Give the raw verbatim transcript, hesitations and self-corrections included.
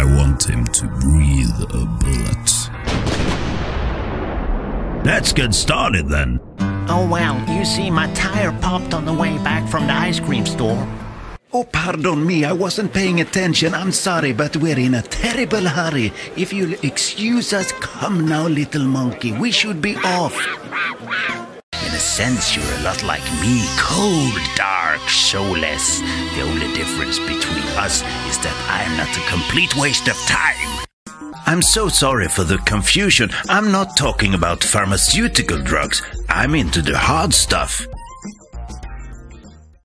I want him to breathe a bullet. Let's get started then. Oh well, you see, my tire popped on the way back from the ice cream store. Oh, pardon me, I wasn't paying attention. I'm sorry, but we're in a terrible hurry. If you'll excuse us, come now, little monkey. We should be off. In a sense, you're a lot like me. Cold, dark, soulless. The only difference between us is that I'm not a complete waste of time. I'm so sorry for the confusion. I'm not talking about pharmaceutical drugs. I'm into the hard stuff.